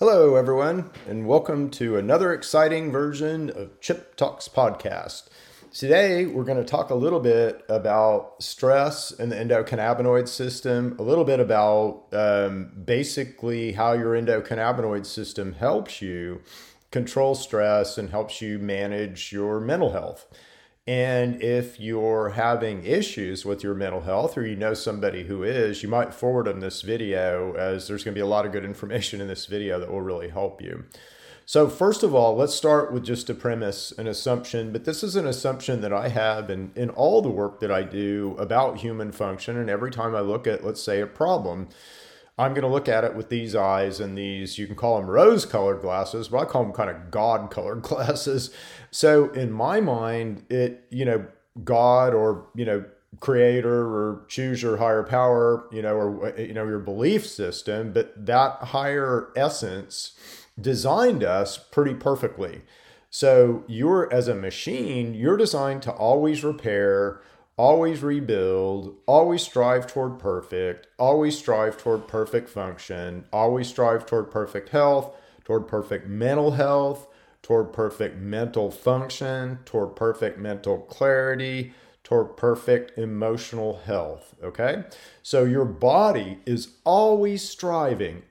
Hello, everyone, and welcome to another exciting version of Chip Talks Podcast. Today, we're going to talk a little bit about stress and the endocannabinoid system, a little bit about basically how your endocannabinoid system helps you control stress and helps you manage your mental health. And if you're having issues with your mental health or you know somebody who is, you might forward them this video, as there's going to be a lot of good information in this video that will really help you. So first of all, let's start with just a premise, an assumption, but this is an assumption that I have in all the work that I do about human function. And every time I look at, let's say, a problem, I'm going to look at it with these eyes and these, you can call them rose-colored glasses, but I call them kind of God-colored glasses. So in my mind, God or, creator or choose your higher power, or, your belief system, but that higher essence designed us pretty perfectly. So as a machine, you're designed to always repair, always rebuild, always strive toward perfect, always strive toward perfect function, always strive toward perfect health, toward perfect mental health, toward perfect mental function, toward perfect mental clarity, toward perfect emotional health, okay? So your body is always striving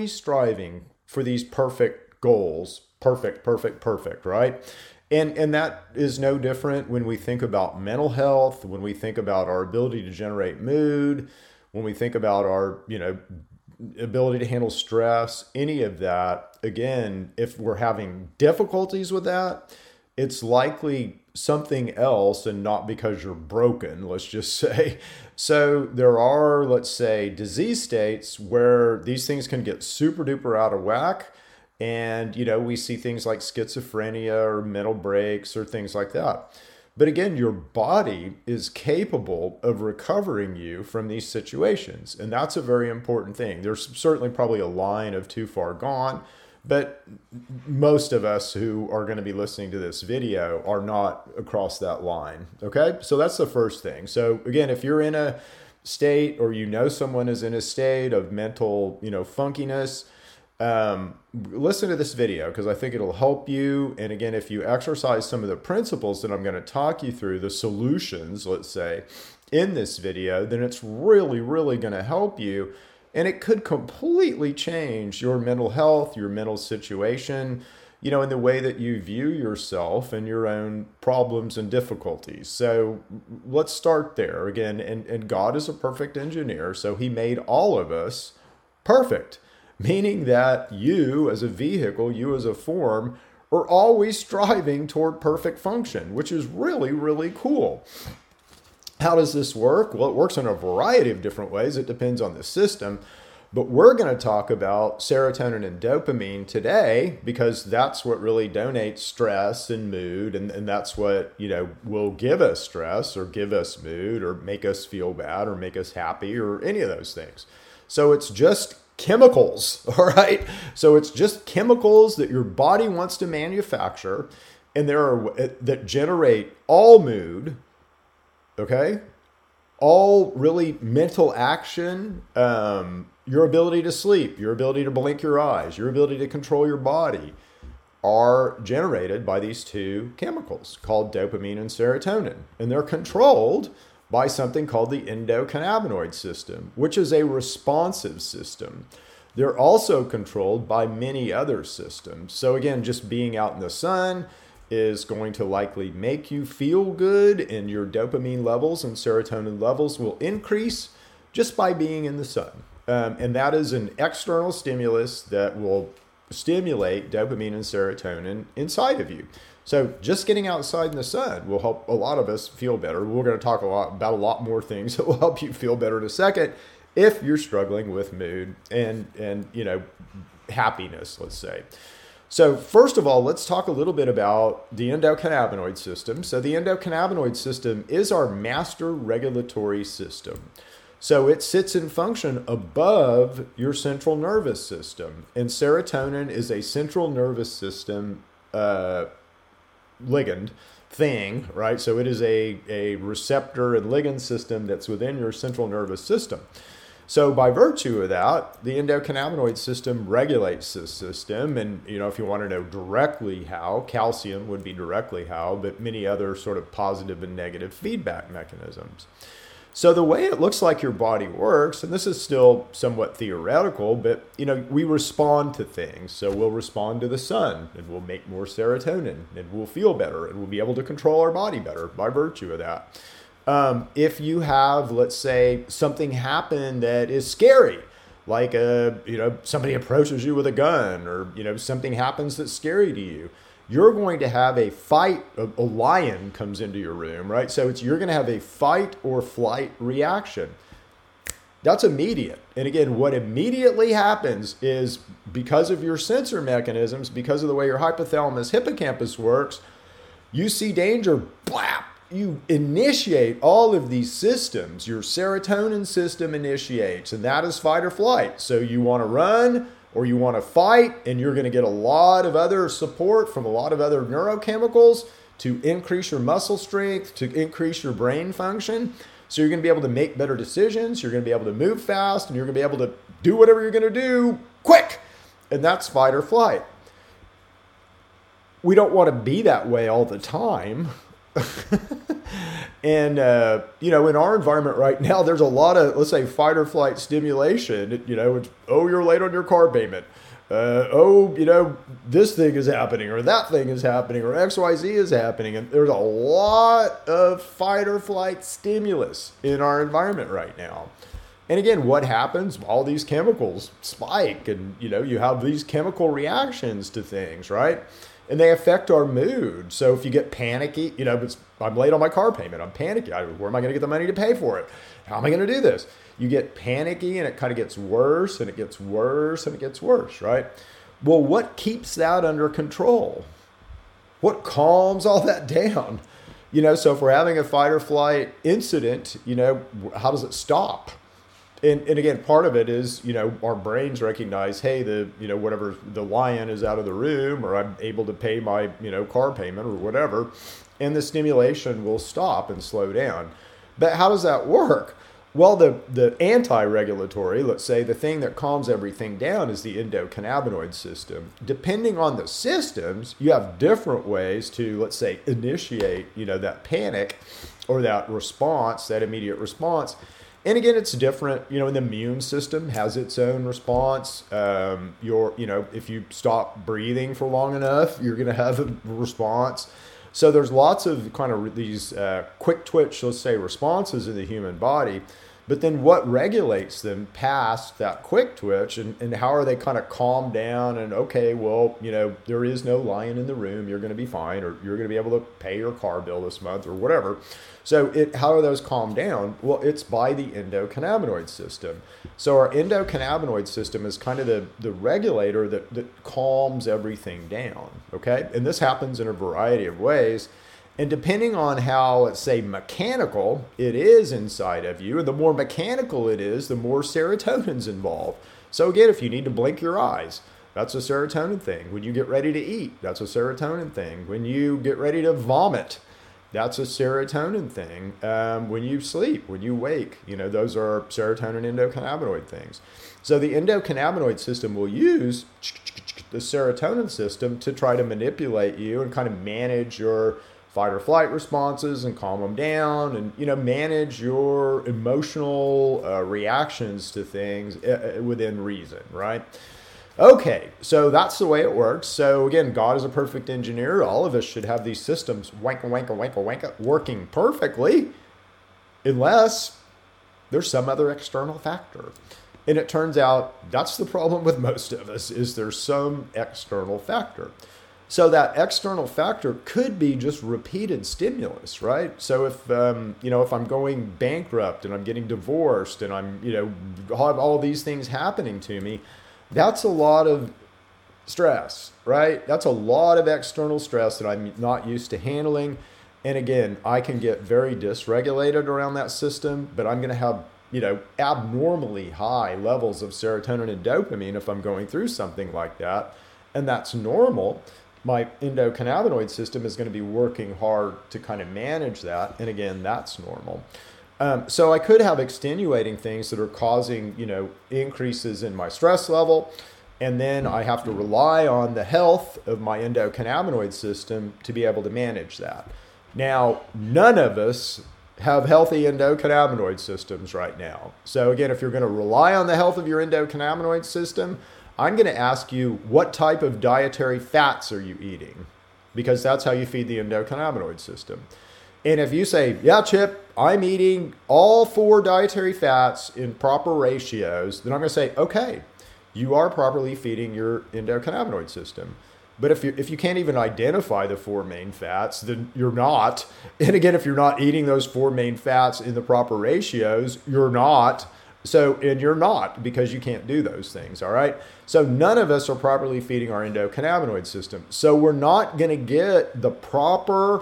for these perfect goals, perfect, right? And that is no different when we think about mental health, when we think about our ability to generate mood, when we think about our, ability to handle stress, any of that. Again, if we're having difficulties with that, it's likely something else and not because you're broken, let's just say. So there are, let's say, disease states where these things can get super duper out of whack. And, we see things like schizophrenia or mental breaks or things like that. But again, your body is capable of recovering you from these situations. And that's a very important thing. There's certainly probably a line of too far gone, but most of us who are going to be listening to this video are not across that line. Okay, so that's the first thing. So again, if you're in a state or someone is in a state of mental, funkiness, listen to this video because I think it'll help you. And again, if you exercise some of the principles that I'm going to talk you through, the solutions, let's say, in this video, then it's really, really going to help you. And it could completely change your mental health, your mental situation, in the way that you view yourself and your own problems and difficulties. So let's start there again. And God is a perfect engineer, so he made all of us perfect. Meaning that you as a vehicle, you as a form, are always striving toward perfect function, which is really, really cool. How does this work? Well, it works in a variety of different ways. It depends on the system. But we're going to talk about serotonin and dopamine today because that's what really donates stress and mood. And that's what, will give us stress or give us mood or make us feel bad or make us happy or any of those things. So it's just chemicals, all right? So it's just chemicals that your body wants to manufacture and that generate all mood, okay? All really mental action, your ability to sleep, your ability to blink your eyes, your ability to control your body are generated by these two chemicals called dopamine and serotonin. And they're controlled by something called the endocannabinoid system, which is a responsive system. They're also controlled by many other systems. So again, just being out in the sun is going to likely make you feel good, and your dopamine levels and serotonin levels will increase just by being in the sun. And that is an external stimulus that will stimulate dopamine and serotonin inside of you. So just getting outside in the sun will help a lot of us feel better. We're going to talk about a lot more things that will help you feel better in a second if you're struggling with mood and happiness, let's say. So first of all, let's talk a little bit about the endocannabinoid system. So the endocannabinoid system is our master regulatory system. So it sits in function above your central nervous system. And serotonin is a central nervous system ligand thing, right? So it is a receptor and ligand system that's within your central nervous system. So by virtue of that, the endocannabinoid system regulates this system. And, if you want to know directly how, calcium would be directly how, but many other sort of positive and negative feedback mechanisms. So the way it looks like your body works, and this is still somewhat theoretical, but, we respond to things. So we'll respond to the sun and we'll make more serotonin and we'll feel better and we'll be able to control our body better by virtue of that. If you have, let's say, something happen that is scary, like somebody approaches you with a gun, or something happens that's scary to you, you're going to have a fight. A lion comes into your room, right? So you're going to have a fight or flight reaction. That's immediate. And again, what immediately happens is, because of your sensor mechanisms, because of the way your hypothalamus hippocampus works, you see danger, blap. You initiate all of these systems. Your serotonin system initiates, and that is fight or flight. So you want to run or you want to fight, and you're going to get a lot of other support from a lot of other neurochemicals to increase your muscle strength, to increase your brain function. So you're going to be able to make better decisions. You're going to be able to move fast, and you're going to be able to do whatever you're going to do quick. And that's fight or flight. We don't want to be that way all the time. And, in our environment right now, there's a lot of, let's say, fight or flight stimulation. It's, you're late on your car payment. This thing is happening, or that thing is happening, or XYZ is happening. And there's a lot of fight or flight stimulus in our environment right now. And again, what happens? All these chemicals spike, and, you have these chemical reactions to things, right? And they affect our mood. So if you get panicky, I'm late on my car payment. I'm panicky. Where am I going to get the money to pay for it? How am I going to do this? You get panicky, and it kind of gets worse, and it gets worse, and it gets worse, right? Well, what keeps that under control? What calms all that down? So if we're having a fight or flight incident, how does it stop? And again, part of it is, our brains recognize, hey, whatever, the lion is out of the room, or I'm able to pay my, car payment or whatever, and the stimulation will stop and slow down. But how does that work? Well, the anti-regulatory, let's say, the thing that calms everything down is the endocannabinoid system. Depending on the systems, you have different ways to, let's say, initiate, that panic or that response, that immediate response. And again, it's different. The immune system has its own response. If you stop breathing for long enough, you're going to have a response. So there's lots of kind of these quick twitch, let's say, responses in the human body. But then what regulates them past that quick twitch, and how are they kind of calmed down? And okay, well, there is no lion in the room. You're going to be fine, or you're going to be able to pay your car bill this month or whatever. So how are those calmed down? Well, it's by the endocannabinoid system. So our endocannabinoid system is kind of the regulator that calms everything down, okay? And this happens in a variety of ways. And depending on how, let's say, mechanical it is inside of you, and the more mechanical it is, the more serotonin's involved. So again, if you need to blink your eyes, that's a serotonin thing. When you get ready to eat, that's a serotonin thing. When you get ready to vomit, that's a serotonin thing. When you sleep, when you wake, those are serotonin endocannabinoid things. So the endocannabinoid system will use the serotonin system to try to manipulate you and kind of manage your fight or flight responses and calm them down, and manage your emotional reactions to things within reason, right? Okay, so that's the way it works. So again, God is a perfect engineer. All of us should have these systems working perfectly, unless there's some other external factor. And it turns out that's the problem with most of us, is there's some external factor. So that external factor could be just repeated stimulus, right? So if I'm going bankrupt and I'm getting divorced and I'm have all these things happening to me, that's a lot of stress, right? That's a lot of external stress that I'm not used to handling. And again, I can get very dysregulated around that system, but I'm going to have abnormally high levels of serotonin and dopamine if I'm going through something like that, and that's normal. My endocannabinoid system is going to be working hard to kind of manage that. And again, that's normal. So I could have extenuating things that are causing, increases in my stress level. And then I have to rely on the health of my endocannabinoid system to be able to manage that. Now, none of us have healthy endocannabinoid systems right now. So again, if you're going to rely on the health of your endocannabinoid system, I'm going to ask you, what type of dietary fats are you eating? Because that's how you feed the endocannabinoid system. And if you say, yeah, Chip, I'm eating all 4 dietary fats in proper ratios, then I'm going to say, okay, you are properly feeding your endocannabinoid system. But if you can't even identify the 4 main fats, then you're not. And again, if you're not eating those 4 main fats in the proper ratios, you're not. And you're not, because you can't do those things, all right? So none of us are properly feeding our endocannabinoid system. So we're not going to get the proper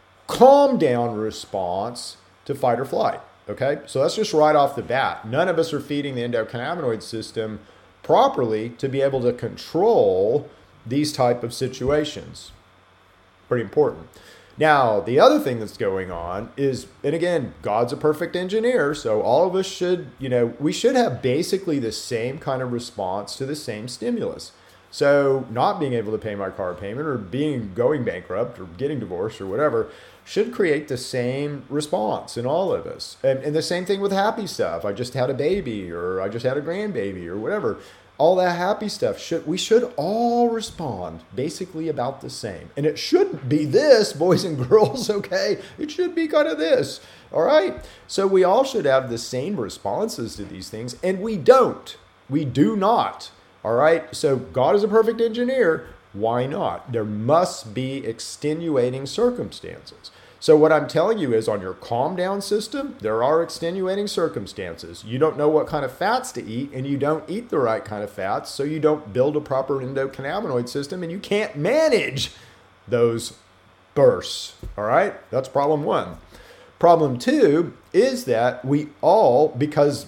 calm down response to fight or flight, okay? So that's just right off the bat. None of us are feeding the endocannabinoid system properly to be able to control these type of situations. Pretty important. Now, the other thing that's going on is, and again, God's a perfect engineer, so all of us should, we should have basically the same kind of response to the same stimulus. So not being able to pay my car payment or going bankrupt or getting divorced or whatever should create the same response in all of us. And the same thing with happy stuff. I just had a baby, or I just had a grandbaby, or whatever. All that happy stuff, we should all respond basically about the same. And it shouldn't be this, boys and girls, okay? It should be kind of this, all right? So we all should have the same responses to these things, and we don't. We do not, all right? So God is a perfect engineer. Why not? There must be extenuating circumstances. So what I'm telling you is, on your calm down system, there are extenuating circumstances. You don't know what kind of fats to eat, and you don't eat the right kind of fats, so you don't build a proper endocannabinoid system, and you can't manage those bursts. All right? That's problem 1. Problem 2 is that we all, because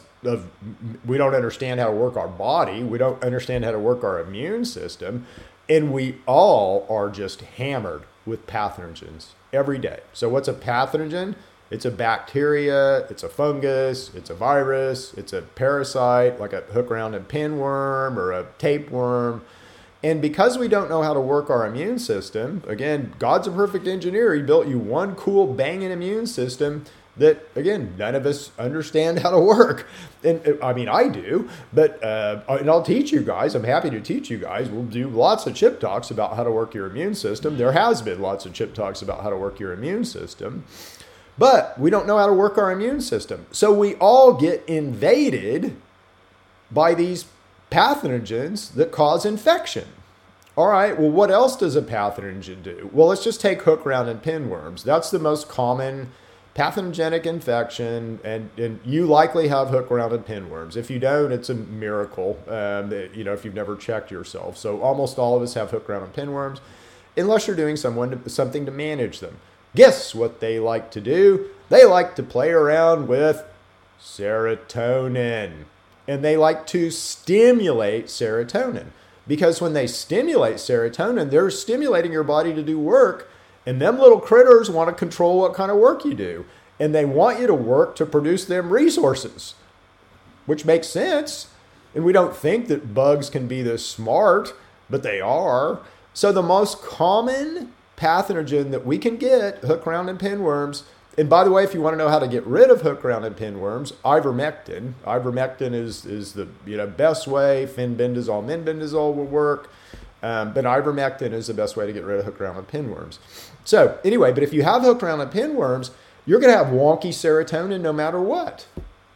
we don't understand how to work our body, we don't understand how to work our immune system, and we all are just hammered with pathogens every day. So what's a pathogen? It's a bacteria, it's a fungus, it's a virus, it's a parasite like a hook-round and pinworm or a tapeworm. And because we don't know how to work our immune system, again, God's a perfect engineer. He built you one cool banging immune system that, again, none of us understand how to work. And I mean, I do, but and I'll teach you guys. I'm happy to teach you guys. We'll do lots of chip talks about how to work your immune system. There has been lots of chip talks about how to work your immune system, but we don't know how to work our immune system. So we all get invaded by these pathogens that cause infection. All right, well, what else does a pathogen do? Well, let's just take hook-round and pinworms. That's the most common pathogenic infection, and you likely have hook-round and pinworms. If you don't, it's a miracle, if you've never checked yourself. So almost all of us have hook-round and pinworms, unless you're doing something to manage them. Guess what they like to do? They like to play around with serotonin, and they like to stimulate serotonin. Because when they stimulate serotonin, they're stimulating your body to do work. And them little critters want to control what kind of work you do. And they want you to work to produce them resources, which makes sense. And we don't think that bugs can be this smart, but they are. So the most common pathogen that we can get, hook-round and pinworms, and by the way, if you want to know how to get rid of hook-round and pinworms, ivermectin. Ivermectin is the best way. Fenbendazole, mendbendazole will work. But ivermectin is the best way to get rid of hook-round and pinworms. So anyway, but if you have hook-round and pinworms, you're going to have wonky serotonin no matter what.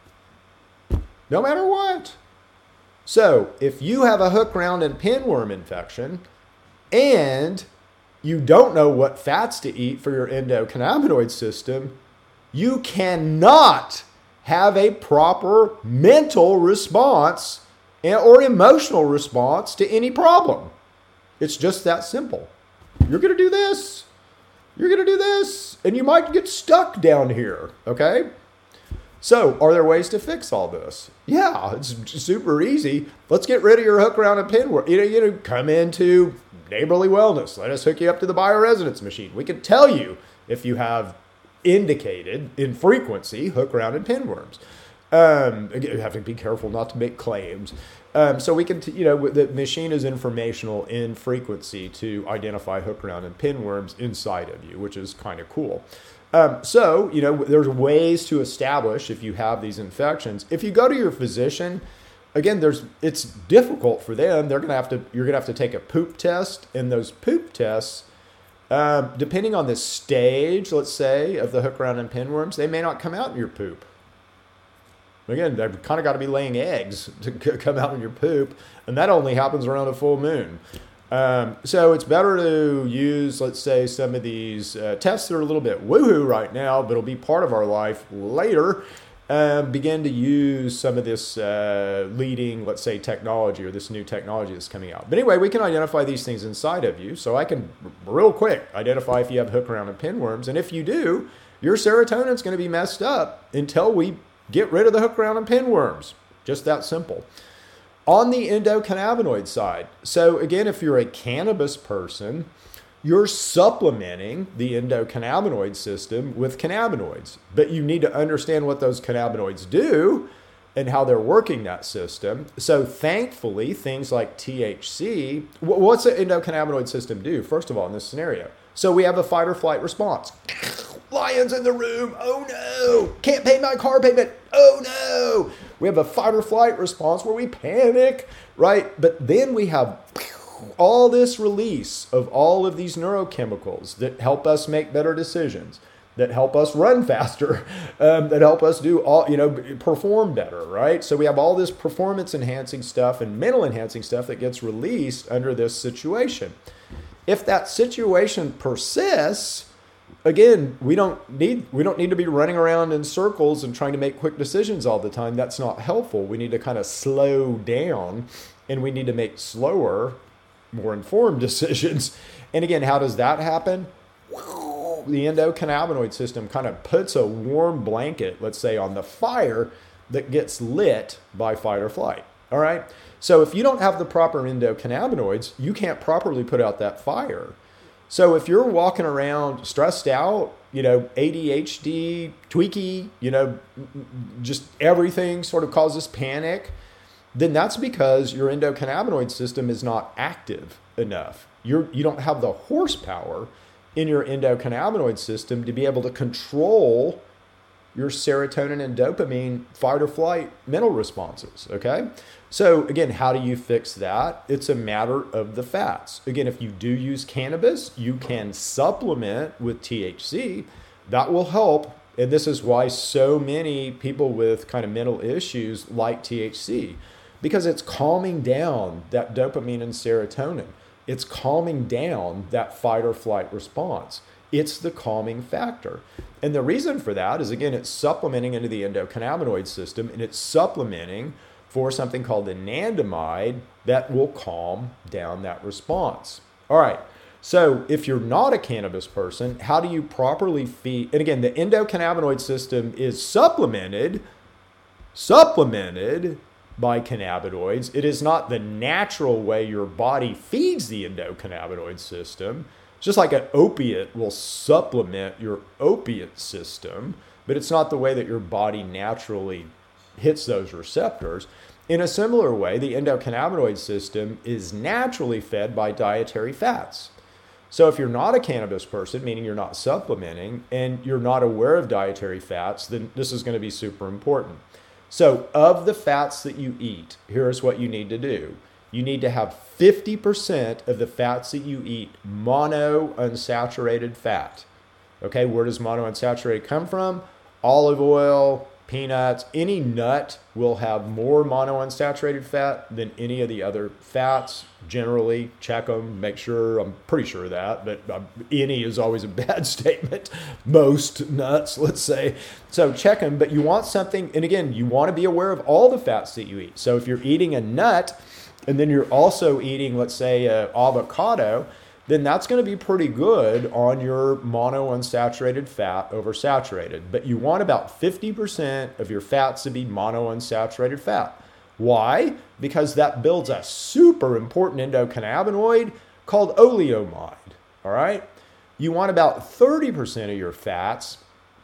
No matter what. So if you have a hook-round and pinworm infection and you don't know what fats to eat for your endocannabinoid system, you cannot have a proper mental response or emotional response to any problem. It's just that simple. You're going to do this. You're going to do this. And you might get stuck down here. Okay? So, are there ways to fix all this? Yeah, it's super easy. Let's get rid of your hook-round and pinworm. Come into Neighborly Wellness. Let us hook you up to the bioresonance machine. We can tell you if you have indicated in frequency hook-rounded pinworms. Again, you have to be careful not to make claims. So we can, the machine is informational in frequency to identify hook-rounded pinworms inside of you, which is kind of cool. So there's ways to establish if you have these infections. If you go to your physician, again, it's difficult for them. You're gonna have to take a poop test, and those poop tests, depending on the stage, let's say, of the hook-rounded pinworms, they may not come out in your poop. Again, they've kind of got to be laying eggs to come out in your poop, and that only happens around a full moon. So it's better to use, let's say, some of these tests that are a little bit woohoo right now, but it'll be part of our life later. Begin to use some of this leading, let's say, technology or this new technology that's coming out. But anyway, we can identify these things inside of you. So I can real quick identify if you have hook-rounded pinworms. And if you do, your serotonin's going to be messed up until we get rid of the hook-rounded pinworms. Just that simple. On the endocannabinoid side, so again, if you're a cannabis person, you're supplementing the endocannabinoid system with cannabinoids. But you need to understand what those cannabinoids do and how they're working that system. So thankfully, things like THC, what's the endocannabinoid system do, first of all, in this scenario? So we have a fight or flight response. Lions in the room. Oh no. Can't pay my car payment. Oh no. We have a fight or flight response where we panic, right? But then we have all this release of all of these neurochemicals that help us make better decisions, that help us run faster, that help us do perform better, right? So we have all this performance enhancing stuff and mental enhancing stuff that gets released under this situation. If that situation persists, again, we don't need to be running around in circles and trying to make quick decisions all the time. That's not helpful. We need to kind of slow down, and we need to make slower, more informed decisions. And again, how does that happen? The endocannabinoid system kind of puts a warm blanket, let's say, on the fire that gets lit by fight or flight. All right. So if you don't have the proper endocannabinoids, you can't properly put out that fire. So if you're walking around stressed out, ADHD, tweaky, just everything sort of causes panic, then that's because your endocannabinoid system is not active enough. You don't have the horsepower in your endocannabinoid system to be able to control your serotonin and dopamine fight or flight mental responses, okay? So again, how do you fix that? It's a matter of the fats. Again, if you do use cannabis, you can supplement with THC. That will help. And this is why so many people with kind of mental issues like THC, because it's calming down that dopamine and serotonin. It's calming down that fight or flight response. It's the calming factor. And the reason for that is, again, it's supplementing into the endocannabinoid system, and it's supplementing for something called anandamide that will calm down that response. All right. So if you're not a cannabis person, how do you properly feed? And again, the endocannabinoid system is supplemented by cannabinoids. It is not the natural way your body feeds the endocannabinoid system. Just like an opiate will supplement your opiate system, but it's not the way that your body naturally hits those receptors. In a similar way, the endocannabinoid system is naturally fed by dietary fats. So if you're not a cannabis person, meaning you're not supplementing, and you're not aware of dietary fats, then this is going to be super important. So of the fats that you eat, here's what you need to do. You need to have 50% of the fats that you eat monounsaturated fat. Okay, where does monounsaturated come from? Olive oil, peanuts, any nut will have more monounsaturated fat than any of the other fats. Generally, check them, make sure. I'm pretty sure of that, but any is always a bad statement. Most nuts, let's say. So check them, but you want something, and again, you want to be aware of all the fats that you eat. So if you're eating a nut, and then you're also eating, let's say, avocado, then that's going to be pretty good on your monounsaturated fat over saturated. But you want about 50% of your fats to be monounsaturated fat. Why? Because that builds a super important endocannabinoid called oleomide. All right? You want about 30% of your fats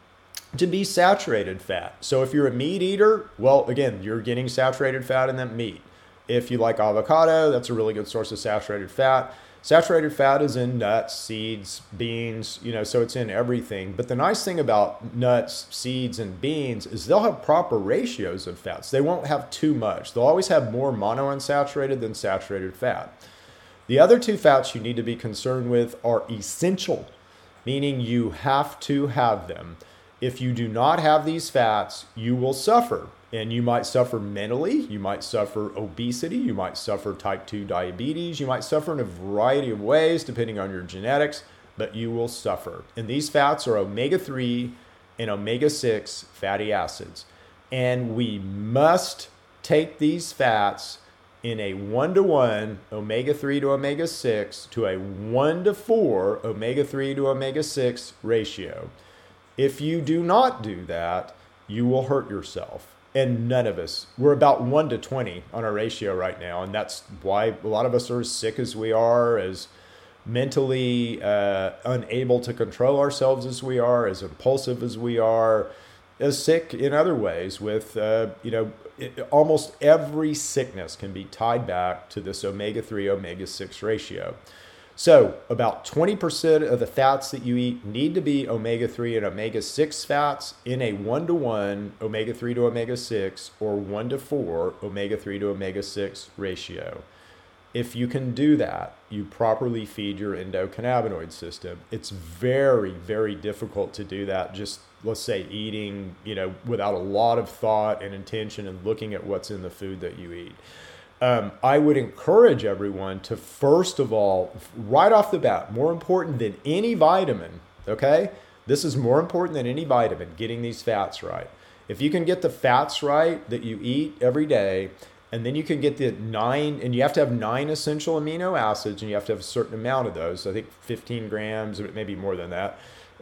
to be saturated fat. So if you're a meat eater, well, again, you're getting saturated fat in that meat. If you like avocado, that's a really good source of saturated fat. Saturated fat is in nuts, seeds, beans, so it's in everything. But the nice thing about nuts, seeds, and beans is they'll have proper ratios of fats. They won't have too much. They'll always have more monounsaturated than saturated fat. The other two fats you need to be concerned with are essential, meaning you have to have them. If you do not have these fats, you will suffer. And you might suffer mentally, you might suffer obesity, you might suffer type 2 diabetes, you might suffer in a variety of ways depending on your genetics, but you will suffer. And these fats are omega-3 and omega-6 fatty acids. And we must take these fats in a 1-to-1 omega-3 to omega-6 to a 1-to-4 omega-3 to omega-6 ratio. If you do not do that, you will hurt yourself. And none of us, we're about 1-to-20 on our ratio right now. And that's why a lot of us are as sick as we are, as mentally unable to control ourselves as we are, as impulsive as we are, as sick in other ways with, almost every sickness can be tied back to this omega-3, omega-6 ratio. So about 20% of the fats that you eat need to be omega-3 and omega-6 fats in a 1-to-1 omega-3 to omega-6 or 1-to-4 omega-3 to omega-6 ratio. If you can do that, you properly feed your endocannabinoid system. It's very, very difficult to do that just, let's say, eating, without a lot of thought and intention and looking at what's in the food that you eat. I would encourage everyone to, first of all, right off the bat, more important than any vitamin, okay? This is more important than any vitamin, getting these fats right. If you can get the fats right that you eat every day, and then you can get the 9, and you have to have 9 essential amino acids, and you have to have a certain amount of those. I think 15 grams, or maybe more than that.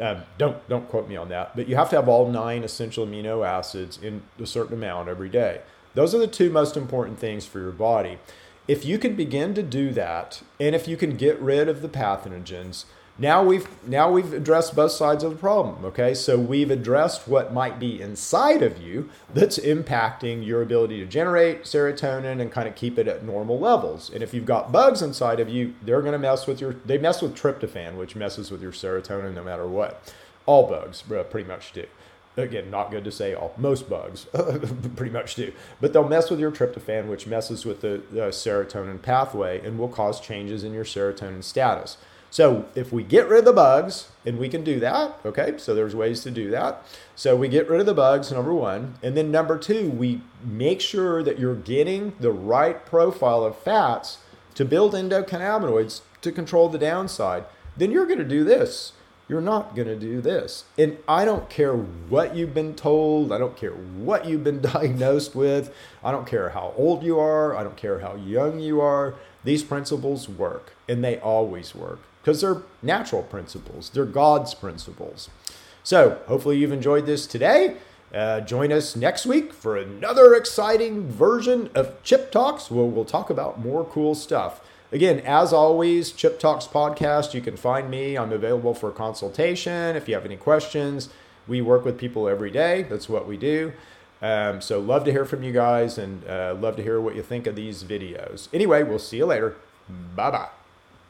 Don't quote me on that. But you have to have all 9 essential amino acids in a certain amount every day. Those are the 2 most important things for your body. If you can begin to do that, and if you can get rid of the pathogens, now we've addressed both sides of the problem, okay? So we've addressed what might be inside of you that's impacting your ability to generate serotonin and kind of keep it at normal levels. And if you've got bugs inside of you, they're going to mess with they mess with tryptophan, which messes with your serotonin no matter what. All bugs pretty much do. Again, not good to say all. Most bugs pretty much do. But they'll mess with your tryptophan, which messes with the serotonin pathway and will cause changes in your serotonin status. So if we get rid of the bugs, and we can do that, okay? So there's ways to do that. So we get rid of the bugs, number 1. And then number 2, we make sure that you're getting the right profile of fats to build endocannabinoids to control the downside. Then you're going to do this. You're not going to do this. And I don't care what you've been told. I don't care what you've been diagnosed with. I don't care how old you are. I don't care how young you are. These principles work, and they always work because they're natural principles. They're God's principles. So hopefully you've enjoyed this today. Join us next week for another exciting version of Chip Talks, where we'll talk about more cool stuff. Again, as always, Chip Talks Podcast, you can find me. I'm available for a consultation. If you have any questions, we work with people every day. That's what we do. So love to hear from you guys, and love to hear what you think of these videos. Anyway, we'll see you later. Bye-bye.